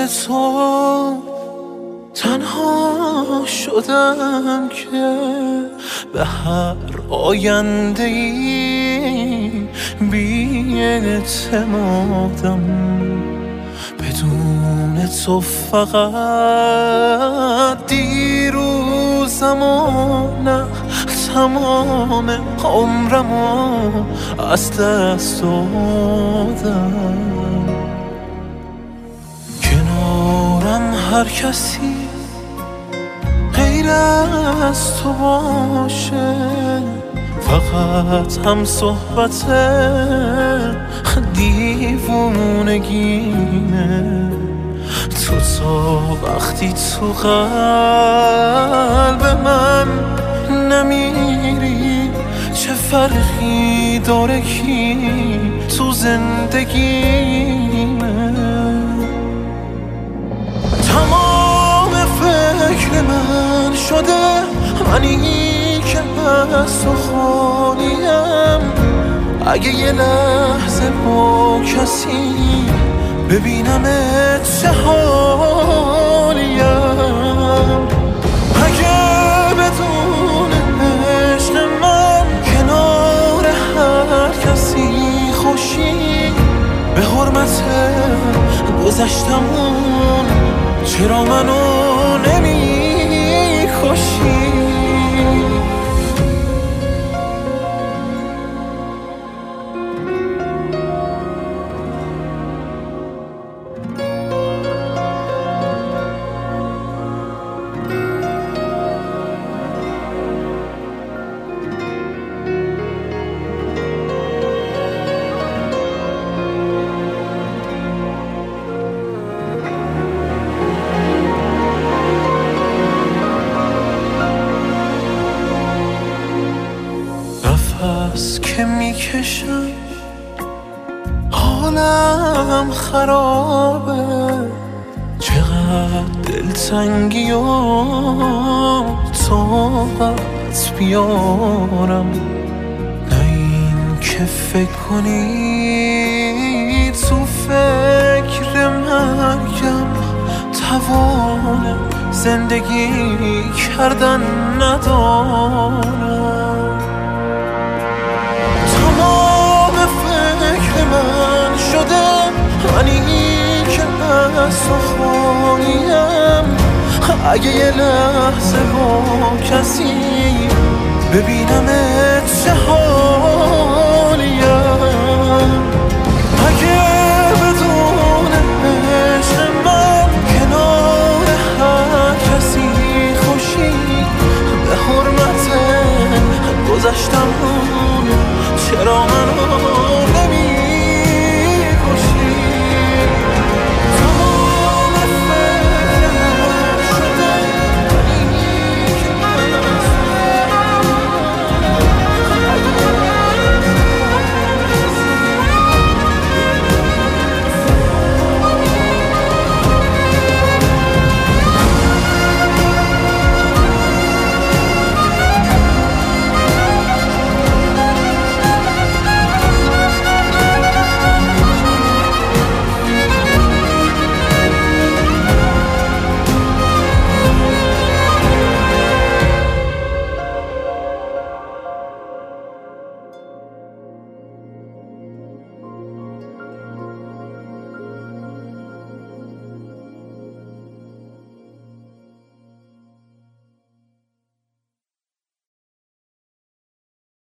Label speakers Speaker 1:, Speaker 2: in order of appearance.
Speaker 1: تو تنها شدم که به هر آینده ای بی اعتمادم. بدون تو فقط دیروزم و نه تمام عمرمو از دست دادم. کنارم هر کسی غیر از تو باشه، فقط هم صحبت دیوونگینه. تو وقتی تو قلب من نمیری، چه فرقی داره کی تو زندگیمه؟ تمام فکر من شده منی که از تو خالیم. اگه یه لحظه با کسی ببینمت چه حالیم، اگه بدون عشق من کنار هر کسی خوشی، به حرمت گذشتمون چرا منو نمی کشی؟ نفس که میکشم حالم خرابه، چقدر دلتنگی و طاقت بیارم. نه این که فکر کنی تو فکر مرگم توان زندگی کردن ندارم. فکر من شده منی که از تو خالیم. اگه یه لحظه با کسی ببینمت چه حالیم، اگه بدون عشق من کنار هر کسی خوشی، به حرمت گذشتمون چرا منو